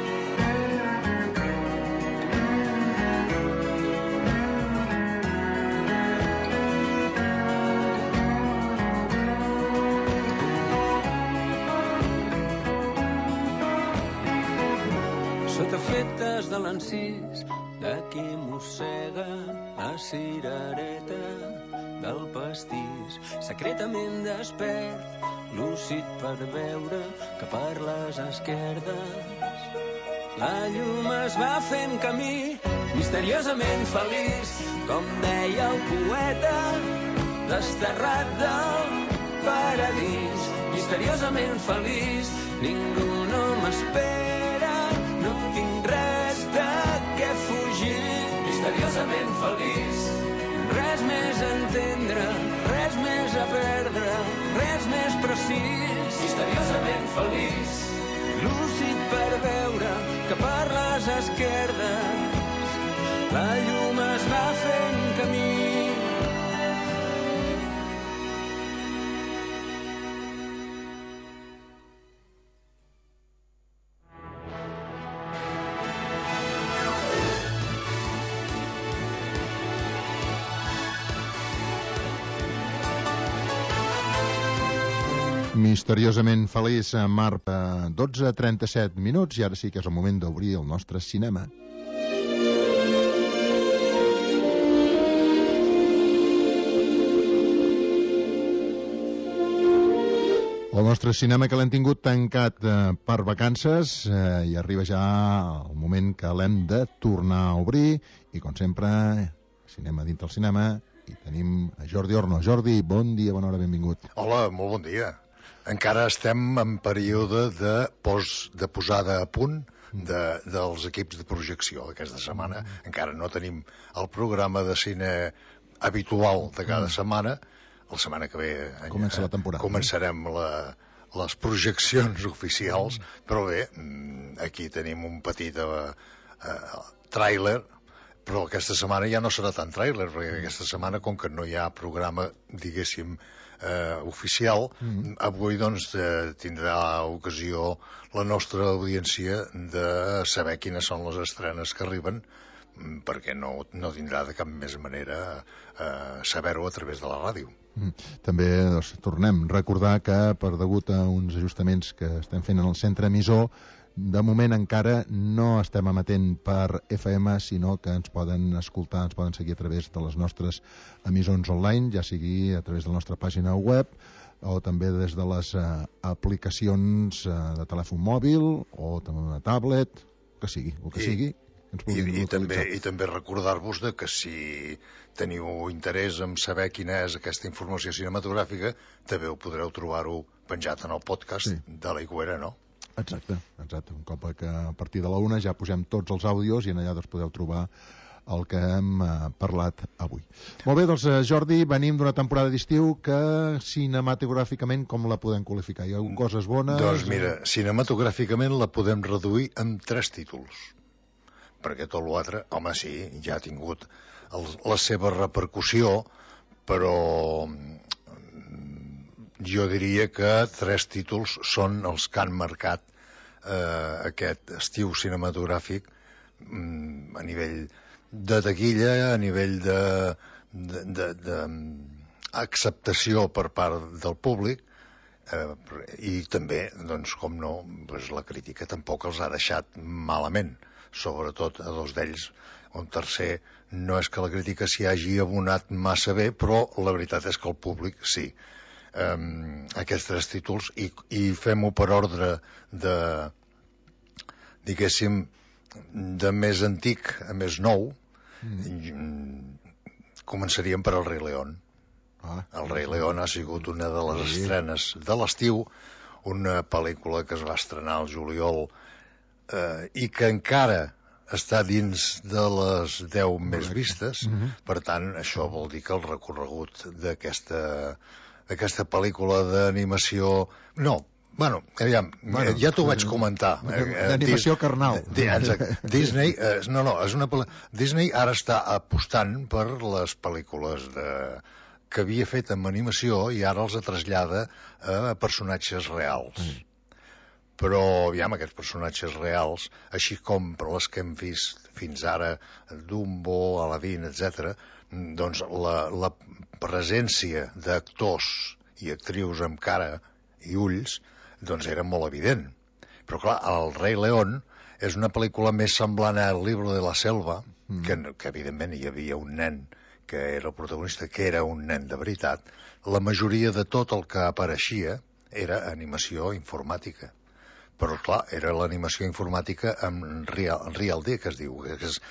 Sota fetes de l'encís de qui mossega la cirereta del pastís, secretament despert, lúcid per veure que per les esquerdes la llum es va fent camí, misteriosament feliç, com deia el poeta, desterrat del paradís. Misteriosament feliç, ningú no m'espera, no tinc res de què fugir. Misteriosament feliç, res més a entendre, res més a perdre, res més precís. Misteriosament feliç, lúcid per veure que per les esquerdes la llum es va fent camí. Misteriosament feliç, Marc, 12:37 minuts, i ara sí que és el moment d'obrir el nostre cinema. El nostre cinema, que l'hem tingut tancat per vacances, i arriba ja el moment que l'hem de tornar a obrir, i com sempre, cinema dintre el cinema, i tenim a Jordi Orno. Jordi, bon dia, bona hora, benvingut. Hola, molt bon dia. Encara estem en període de posada a punt dels equips de projecció aquesta setmana. Encara no tenim el programa de cine habitual de cada setmana. La setmana que ve comença la temporada. Començarem les projeccions oficials, però bé, aquí tenim un petit tràiler, però aquesta setmana ja no serà tan tràiler, perquè aquesta setmana, com que no hi ha programa, diguéssim, oficial, avui doncs tindrà ocasió la nostra audiència de saber quines són les estrenes que arriben, perquè no tindrà de cap més manera saber-ho a través de la ràdio. També tornem a recordar que per degut a uns ajustaments que estem fent en el centre emissor, de moment encara no estem emetent per FM, sinó que ens poden escoltar, ens poden seguir a través de les nostres emissons online, ja sigui a través de la nostra pàgina web o també des de les aplicacions de telèfon mòbil o també una tablet, que sigui, el que sigui. I també recordar-vos que si teniu interès en saber quina és aquesta informació cinematogràfica, també ho podreu trobar-ho penjat en el podcast de l'Aigüera, no? Exacte. Un cop que a partir de la 1 ja posem tots els àudios i en allà doncs podeu trobar el que hem parlat avui. Molt bé, doncs Jordi, venim d'una temporada d'estiu que cinematogràficament com la podem qualificar? Hi ha coses bones? Doncs mira, cinematogràficament la podem reduir en 3 títols, perquè tot l'altre, home, sí, ja ha tingut la seva repercussió, però jo diria que 3 títols són els que han marcat aquest estiu cinematogràfic a nivell de taquilla, a nivell d'acceptació per part del públic, i també, doncs, com no, doncs la crítica tampoc els ha deixat malament, sobretot a 2 d'ells. Un tercer, no és que la crítica s'hi hagi abonat massa bé, però la veritat és que el públic sí. Aquests 3 títols, i fem-ho per ordre de, diguéssim, de més antic a més nou. Començaríem per El Rei León. El Rei León ha sigut una de les estrenes de l'estiu, una pel·lícula que es va estrenar al juliol i que encara està dins de les 10 més vistes. Per tant, això vol dir que el recorregut d'aquesta pel·lícula d'animació... No, bueno, aviam, ja t'ho vaig comentar. D'animació carnal. Disney, no, és una Disney ara està apostant per les pel·lícules que havia fet amb animació i ara els trasllada a personatges reals. Però, aviam, aquests personatges reals, així com per les que hem vist fins ara, Dumbo, Aladdin, etc., doncs la presència d'actors i actrius amb cara i ulls doncs era molt evident. Però clar, El Rei León és una pel·lícula més semblant a El Libro de la Selva, que evidentment hi havia un nen que era el protagonista, que era un nen de veritat. La majoria de tot el que apareixia era animació informàtica. Però, clar, era l'animació informàtica en real D, que es diu.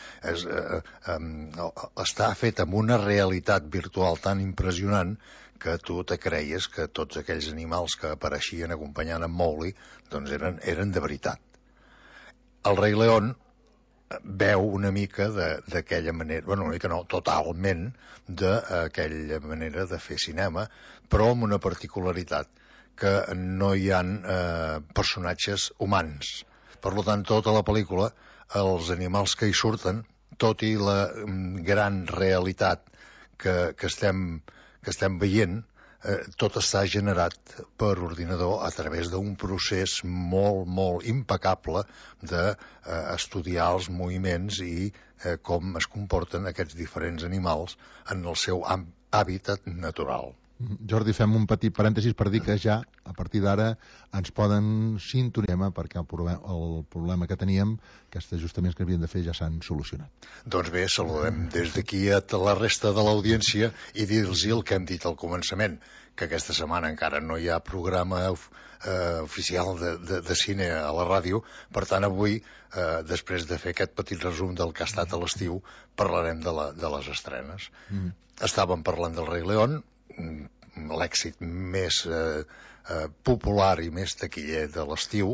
Està fet amb una realitat virtual tan impressionant que tu te creies que tots aquells animals que apareixien acompanyant en Mowgli doncs eren de veritat. El Rei León veu una mica d'aquella manera, bueno, una mica no, totalment d'aquella manera de fer cinema, però amb una particularitat, que no hi ha personatges humans. Per tant, tota la pel·lícula, els animals que hi surten, tot i la gran realitat que estem veient, tot està generat per ordinador a través d'un procés molt, molt impecable d'estudiar els moviments i com es comporten aquests diferents animals en el seu hàbitat natural. Jordi, fem un petit parèntesis per dir que ja, a partir d'ara, ens poden sintonitzar perquè el problema que teníem, aquests ajustaments que havíem de fer, ja s'han solucionat. Doncs bé, saludem des d'aquí a la resta de l'audiència i dir-los el que hem dit al començament, que aquesta setmana encara no hi ha programa oficial de cine a la ràdio, per tant avui, després de fer aquest petit resum del que ha estat a l'estiu, parlarem de les estrenes. Estàvem parlant del Rei León, l'èxit més popular i més taquiller de l'estiu,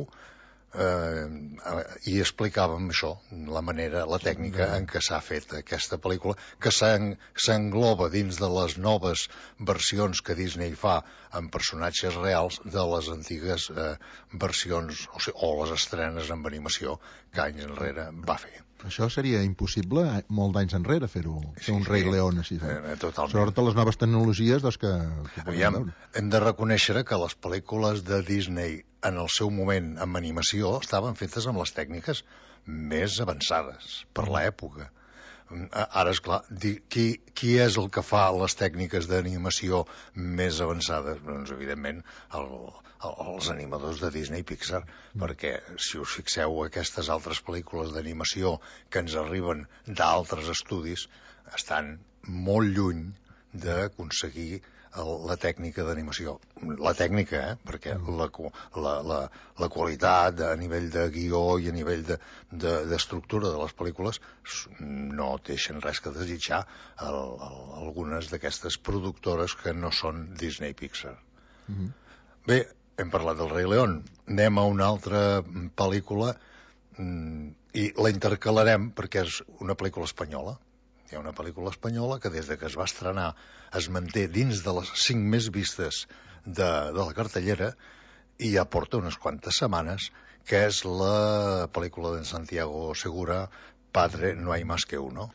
i explicàvem això, la tècnica en què s'ha fet aquesta pel·lícula, que s'engloba dins de les noves versions que Disney fa amb personatges reals de les antigues versions o les estrenes amb animació que anys enrere va fer. Això seria impossible molt d'anys enrere fer-ho, fer un Rei León així. Totalment. Sobretot les noves tecnologies que podem veure. Hem de reconèixer que les pel·lícules de Disney en el seu moment amb animació estaven fetes amb les tècniques més avançades per l'època. Ara, esclar, qui és el que fa les tècniques d'animació més avançades? Doncs, evidentment, els animadors de Disney i Pixar, perquè, si us fixeu, aquestes altres pel·lícules d'animació que ens arriben d'altres estudis estan molt lluny d'aconseguir la tècnica d'animació. La tècnica, perquè la qualitat a nivell de guió i a nivell d'estructura de les pel·lícules no deixen res que desitjar algunes d'aquestes productores que no són Disney Pixar. Bé, hem parlat del Rei León. Anem a una altra pel·lícula i la intercalarem perquè és una pel·lícula espanyola. Hi ha una pel·lícula espanyola que des de que es va estrenar es manté dins de les 5 més vistes de la cartellera i ja porta unes quantes setmanes, que és la pel·lícula de Santiago Segura, Padre, no hay más que uno.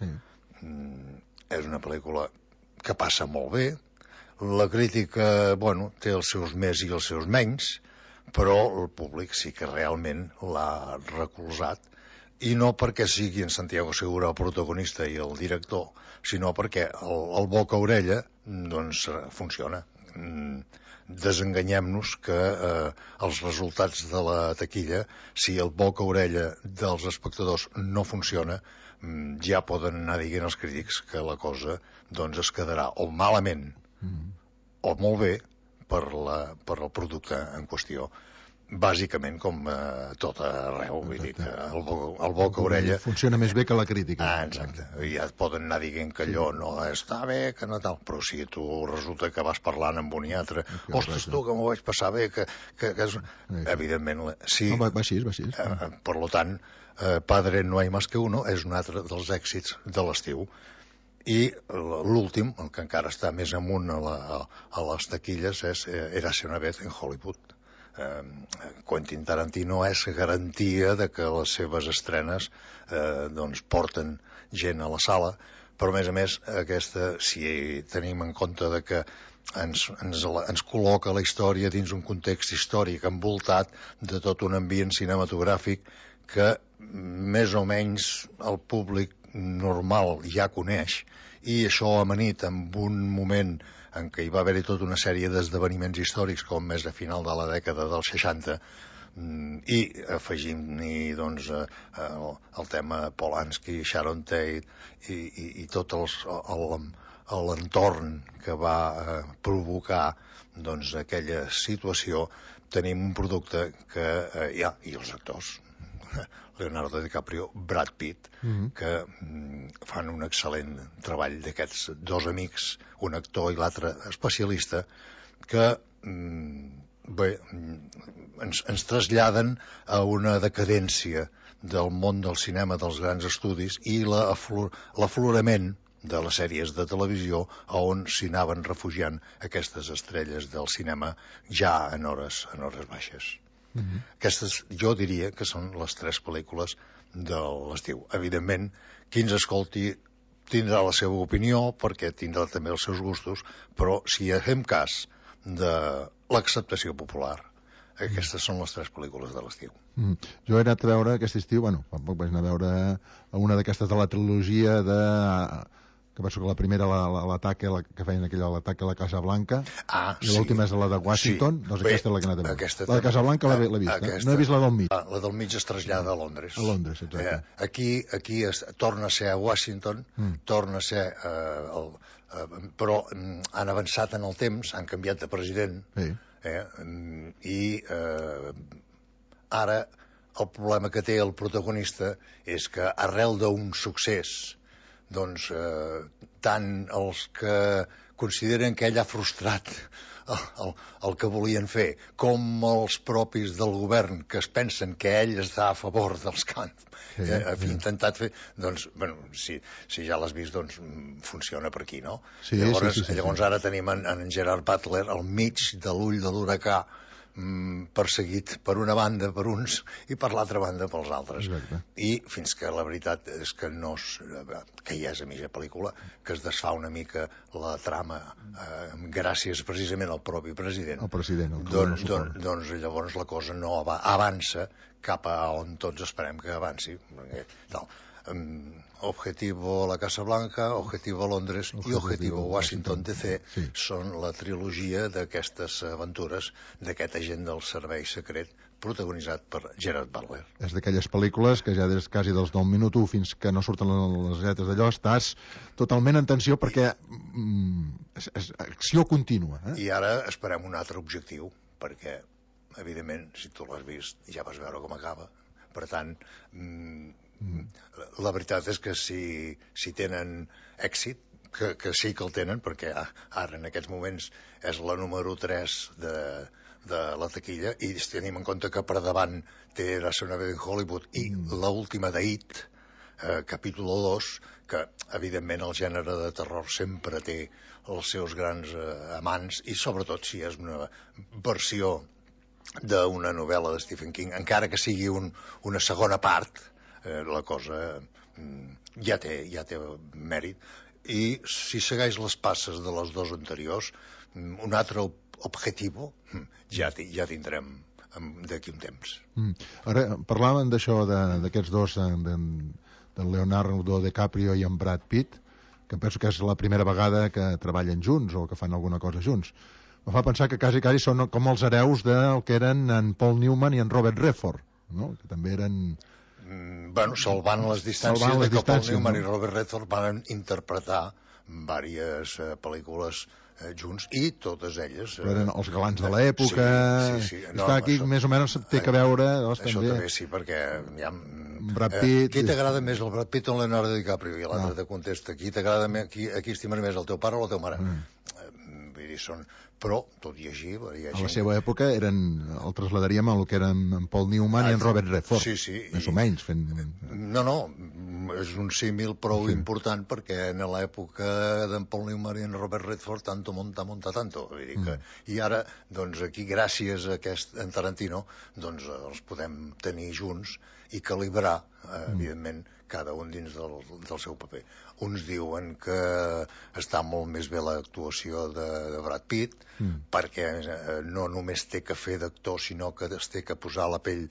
És una pel·lícula que passa molt bé. La crítica, bueno, té els seus més i els seus menys, però el públic sí que realment l'ha recolzat, i no perquè sigui en Santiago Segura el protagonista i el director, sinó perquè el boca-orella doncs funciona. Desenganyem-nos que els resultats de la taquilla, si el boca-orella dels espectadors no funciona, ja poden anar dient els crítics que la cosa doncs es quedarà o malament o molt bé per al producte en qüestió. Bàsicament com tot arreu, vull dir que el boca-orella funciona més bé que la crítica. Exacte, ja et poden anar dient que allò no està bé, que no tal, però si tu resulta que vas parlant amb un i altre, ostres, tu que m'ho vaig passar bé, que és... Evidentment, sí. Va així. Per tant, Padre no hay más que uno és un altre dels èxits de l'estiu. I l'últim, el que encara està més amunt a les taquilles, és Érase una vez en Hollywood. Quentin Tarantino és garantia de que les seves estrenes doncs porten gent a la sala, però a més aquesta, si tenim en compte de que ens col·loca la història dins un context històric envoltat de tot un ambient cinematogràfic que més o menys el públic normal ja coneix, i això amanit amb un moment en què hi va haver-hi tota una sèrie d'esdeveniments històrics com és a final de la dècada dels 60, i afegint-hi doncs el tema Polanski, Sharon Tate i tot l'entorn que va provocar doncs aquella situació, tenim un producte que i els actors, Leonardo DiCaprio, Brad Pitt, que fan un excel·lent treball d'aquests dos amics, un actor i l'altre especialista, que ens traslladen a una decadència del món del cinema, dels grans estudis, i l'aflorament de les sèries de televisió on s'hi anaven refugiant aquestes estrelles del cinema ja en hores baixes. Aquestes jo diria que són les 3 pel·lícules de l'estiu. Evidentment, qui ens escolti tindrà la seva opinió perquè tindrà també els seus gustos, però si fem cas de l'acceptació popular, aquestes són les 3 pel·lícules de l'estiu. Jo he anat a veure aquest estiu, fa poc vaig anar a veure una d'aquestes de la trilogia que penso que la primera l'ataque que feien aquella l'ataque a la Casa Blanca, i l'última és la de Washington. Doncs aquesta és la que he anat a veure. La de Casa Blanca l'he vist, no he vist la del mig. La del mig es trasllada a Londres. A Londres, exacte. Aquí torna a ser a Washington, torna a ser però han avançat en el temps, han canviat de president, i ara el problema que té el protagonista és que arrel d'un succés, doncs tant els que consideren que ell ha frustrat el que volien fer, com els propis del govern que es pensen que ell està a favor dels que han intentat fer, doncs, si ja l'has vist, doncs funciona per aquí, no? Llavors ara tenim en Gerard Butler al mig de l'ull de l'huracà, perseguit per una banda per uns i per l'altra banda pels altres. I fins que la veritat és que que ja és a mitja pel·lícula, que es desfà una mica la trama gràcies precisament al propi president. Doncs llavors la cosa no avança cap a on tots esperem que avanci. Objetivo la Casa Blanca, Objetivo Londres i Objetivo Washington DC són la trilogia d'aquestes aventures d'aquest agent del servei secret protagonitzat per Gerard Butler. És d'aquelles pel·lícules que ja des quasi dels 9 minut 1 fins que no surten les lletres d'allò estàs totalment en tensió perquè és acció contínua. I ara esperem un altre objectiu, perquè evidentment si tu l'has vist ja vas veure com acaba, per tant la veritat és que si tenen èxit, que sí que el tenen, perquè ara en aquests moments és la número 3 de la taquilla, i tenim en compte que per davant té Érase una vez en Hollywood i l'última d'It, Capítol 2, que evidentment el gènere de terror sempre té els seus grans amants, i sobretot si és una versió d'una novel·la de Stephen King, encara que sigui una segona part, la cosa ja té mèrit. I si segueix les passes de les dues anteriors, un altre objectiu ja tindrem d'aquí un temps. Ara, parlaven d'això, d'aquests dos, del Leonardo DiCaprio i en Brad Pitt, que penso que és la primera vegada que treballen junts o que fan alguna cosa junts. Em fa pensar que quasi són com els hereus del que eren en Paul Newman i en Robert Redford, no? Que també eren... salvant les distàncies, que Paul Newman i Robert Redford van interpretar diverses pel·lícules junts, i totes elles... Però eren els galants de l'època... Sí. Està aquí, més o menys, té que veure... Això també sí, perquè... Brad Pitt... Qui t'agrada més, el Brad Pitt o el Leonardo DiCaprio? I l'altre te contesta, qui t'agrada més, qui estimes més, el teu pare o la teva mare? Vull dir, són... Però, tot i així... A la seva època el trasladaríem a el que eren en Paul Newman i en Robert Redford. Sí. Més o menys, fent... No, és un símil prou important, perquè en l'època d'en Paul Newman i en Robert Redford tanto monta tanto. Vull dir que... I ara, doncs, aquí, gràcies a en Tarantino, doncs els podem tenir junts i calibrar, evidentment, cada un dins del seu paper. Uns diuen que està molt més bé l'actuació de Brad Pitt, perquè no només té que fer d'actor, sinó que es té que posar a la pell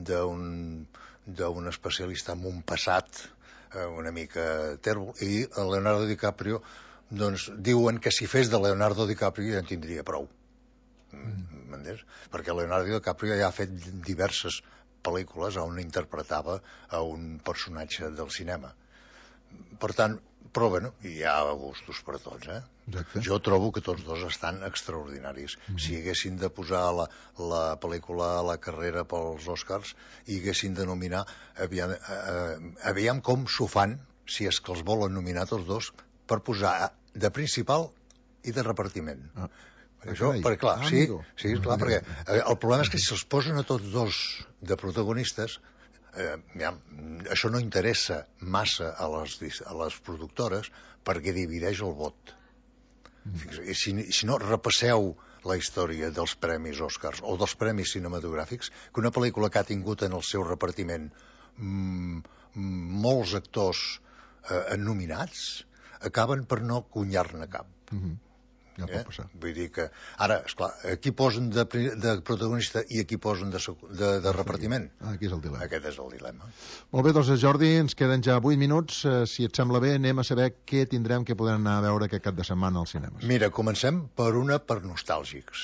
d'un especialista amb un passat una mica tèrbol, i el Leonardo DiCaprio, doncs, diuen que si fes de Leonardo DiCaprio ja en tindria prou. M'entens? Perquè Leonardo DiCaprio ja ha fet diverses pel·lícules on interpretava a un personatge del cinema. Per tant, però bueno, hi ha gustos per a tots, Exacte. Jo trobo que tots dos estan extraordinaris. Si haguessin de posar la pel·lícula a la carrera pels Oscars i haguessin de nominar, aviam com s'ho fan, si és que els volen nominar tots dos, per posar de principal i de repartiment. Això, perquè clar, clar, perquè el problema és que si els posen a tots dos de protagonistes, això no interessa massa a les productores, perquè divideix el vot. I si no, repasseu la història dels premis Oscars o dels premis cinematogràfics, que una pel·lícula que ha tingut en el seu repartiment molts actors nominats acaben per no cunyar-ne cap. Ja pot passar. Vull dir que, ara, esclar, aquí posen de protagonista i aquí posen de repartiment. Aquí és el dilema. Aquest és el dilema. Molt bé, doncs, Jordi, ens queden ja 8 minuts. Si et sembla bé, anem a saber què tindrem, què podrem anar a veure aquest cap de setmana als cinemes. Mira, comencem per nostàlgics.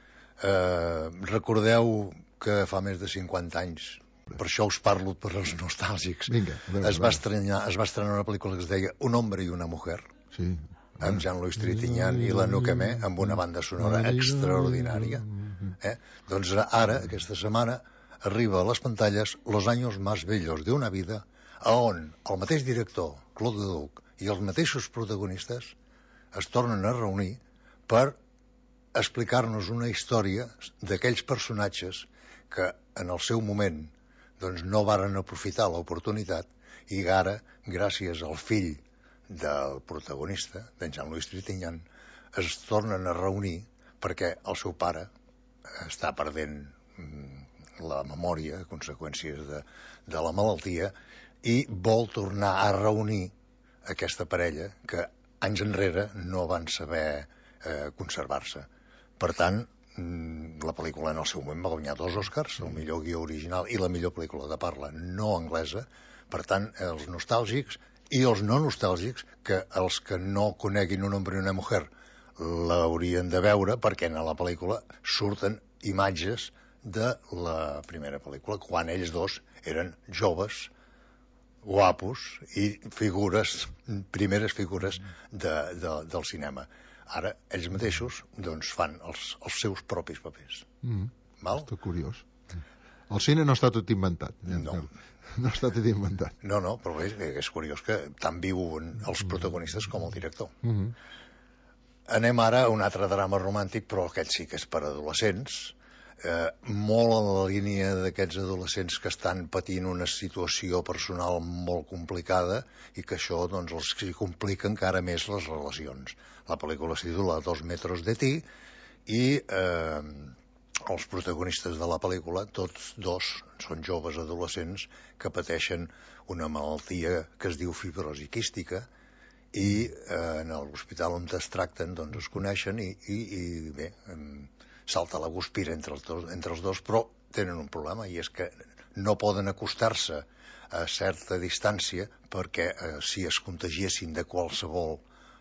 Recordeu que fa més de 50 anys, per això us parlo per als nostàlgics, es va estrenar una pel·lícula que es deia Un hombre y una mujer. Sí. Amb Jean-Louis Trintignant i la Nuquemé, amb una banda sonora extraordinària. Doncs ara, aquesta setmana, arriba a les pantalles Los años más bellos de una vida, on el mateix director, Claude Ledoux, i els mateixos protagonistes es tornen a reunir per explicar-nos una història d'aquells personatges que en el seu moment doncs, no varen aprofitar l'oportunitat, i ara, gràcies al fill del protagonista, d'en Jean-Louis Trintignant, es tornen a reunir perquè el seu pare està perdent la memòria a conseqüències de la malaltia, i vol tornar a reunir aquesta parella que anys enrere no van saber conservar-se. Per tant, la pel·lícula en el seu moment va guanyar 2 Oscars, el millor guió original i la millor pel·lícula de parla no anglesa. Per tant, els nostàlgics i els no nostàlgics, que els que no coneguin Un hombre i una mujer l'haurien de veure, perquè en la pel·lícula surten imatges de la primera pel·lícula, quan ells dos eren joves, guapos i primeres figures del cinema. Ara, ells mateixos doncs, fan els seus propis papers. Val? Està curiós. El cine no està tot inventat. No està tot inventat. No, però és curiós que tant viuen els protagonistes com el director. Anem ara a un altre drama romàntic, però aquest sí que és per adolescents. molt en la línia d'aquests adolescents que estan patint una situació personal molt complicada i que això doncs, els complica encara més les relacions. La pel·lícula es titula 2 metros de ti i els protagonistes de la pel·lícula, tots dos, són joves adolescents que pateixen una malaltia que es diu fibrosi quística i en l'hospital on es tracten doncs es coneixen i bé, salta la guspira entre els dos, però tenen un problema i és que no poden acostar-se a certa distància perquè si es contagiessin de qualsevol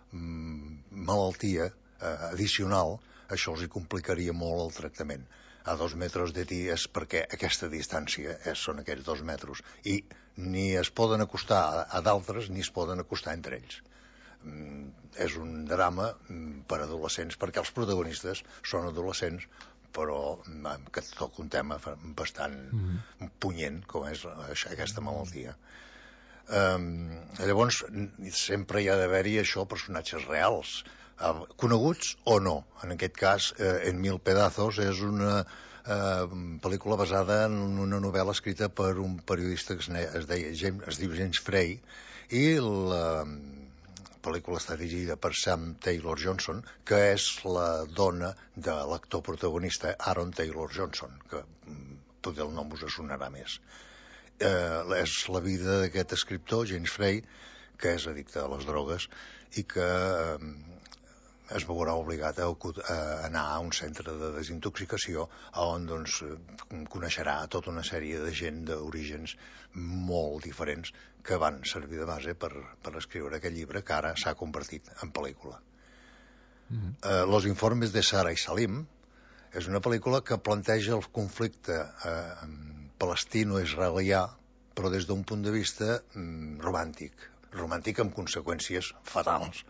malaltia addicional, això els hi complicaria molt el tractament. A 2 metres de ti és perquè aquesta distància són aquests 2 metres i ni es poden acostar a d'altres ni es poden acostar entre ells. És un drama per adolescents perquè els protagonistes són adolescents però que toca un tema bastant punyent com és aquesta malaltia. Llavors sempre hi ha d'haver-hi això, personatges reals coneguts o no. En aquest cas En mil pedazos és una pel·lícula basada en una novel·la escrita per un periodista que es diu James Frey i la pel·lícula està dirigida per Sam Taylor Johnson, que és la dona de l'actor protagonista Aaron Taylor Johnson, que potser el nom us sonarà més. És la vida d'aquest escriptor, James Frey, que és addicte a les drogues i que es veurà obligat a anar a un centre de desintoxicació on doncs, coneixerà tota una sèrie de gent d'orígens molt diferents que van servir de base per escriure aquest llibre que ara s'ha convertit en pel·lícula. Los informes de Sara y Salim és una pel·lícula que planteja el conflicte palestino-israelià però des d'un punt de vista romàntic amb conseqüències fatals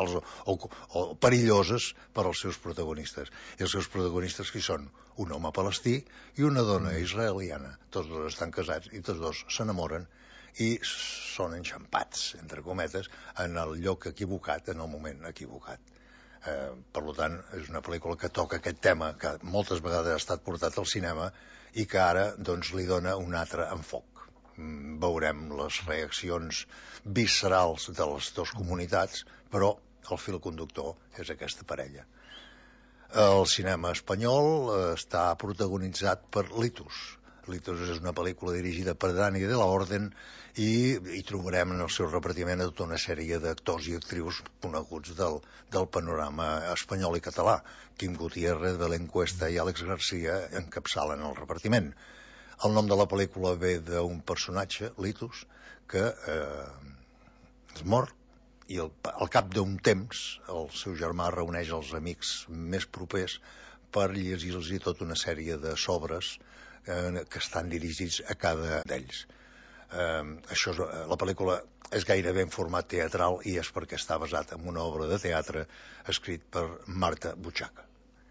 o perilloses per als seus protagonistes. I els seus protagonistes qui són? Un home palestí i una dona israeliana. Tots dos estan casats i tots dos s'enamoren i són enxampats, entre cometes, en el lloc equivocat, en el moment equivocat. Per tant, és una pel·lícula que toca aquest tema que moltes vegades ha estat portat al cinema i que ara doncs, li dona un altre enfoc. Veurem les reaccions viscerals de les dues comunitats, però el fil conductor és aquesta parella. El cinema espanyol està protagonitzat per Litus. Litus és una pel·lícula dirigida per Dani de la Orden i hi trobarem en el seu repartiment tota una sèrie d'actors i actrius coneguts del panorama espanyol i català. Quim Gutiérrez, Belén Cuesta i Àlex Garcia encapçalen el repartiment. El nom de la pel·lícula ve d'un personatge, Litus, que es mor i al cap d'un temps el seu germà reuneix els amics més propers per llegir-los tota una sèrie de sobres que estan dirigits a cada d'ells. La pel·lícula és gairebé en format teatral i és perquè està basat en una obra de teatre escrit per Marta Buchaca.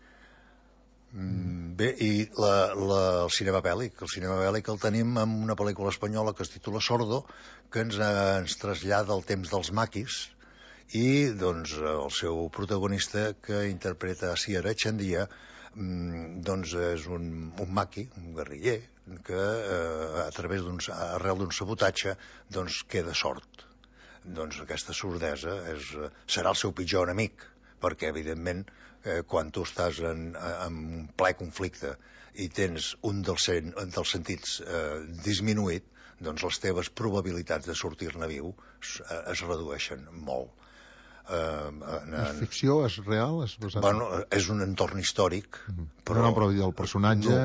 Bé, i el cinema bèl·lic el tenim en una pel·lícula espanyola que es titula Sordo, que ens trasllada al temps dels maquis i doncs el seu protagonista que interpreta Asier Echandia doncs és un maqui, un guerriller que arrel d'un sabotatge doncs queda sord. Doncs aquesta sordesa serà el seu pitjor enemic, perquè evidentment quan tu estàs en ple conflicte i tens un dels sentits disminuït, doncs les teves probabilitats de sortir-ne viu es redueixen molt. És ficció? És real? És un entorn històric, però el personatge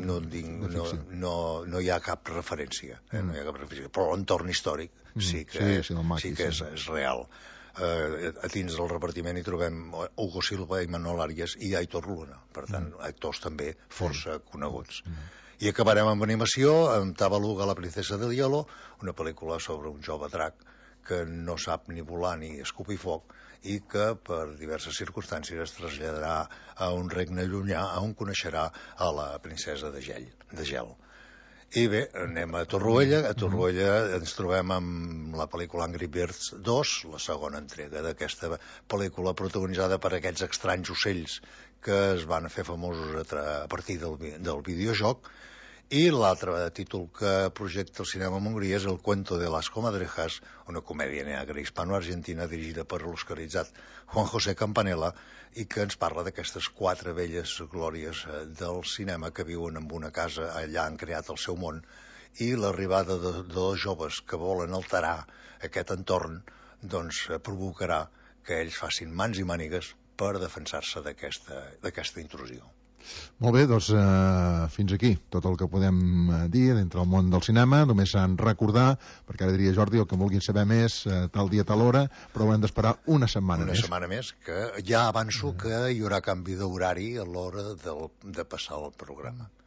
no hi ha cap referència, però l'entorn històric sí que és real. A dins del repartiment hi trobem Hugo Silva i Manol Arias i Aitor Luna, per tant, actors també força coneguts. I acabarem amb animació, amb Tabaluga, la princesa del hielo, una pel·lícula sobre un jove drac que no sap ni volar ni escopir foc i que per diverses circumstàncies es traslladarà a un regne llunyà on coneixerà a la princesa de gel. I bé, anem a Torroella. A Torroella ens trobem amb la pel·lícula Angry Birds 2, la segona entrega d'aquesta pel·lícula protagonitzada per aquests estranys ocells que es van fer famosos a partir del videojoc, i l'altre títol que projecta el cinema en Hongria és El cuento de las comadrejas, una comèdia negra hispano-argentina dirigida per l'oscaritzat Juan José Campanella i que ens parla d'aquestes 4 velles glòries del cinema que viuen en una casa, allà han creat el seu món, i l'arribada de 2 joves que volen alterar aquest entorn doncs provocarà que ells facin mans i mànigues per defensar-se d'aquesta intrusió. Molt bé, doncs fins aquí tot el que podem dir dintre del món del cinema. Només s'han recordar, perquè ara diria Jordi, el que vulguin saber més, tal dia, tal hora, però haurem d'esperar una setmana més. Una setmana més, que ja avanço que hi haurà canvi d'horari a l'hora de passar el programa.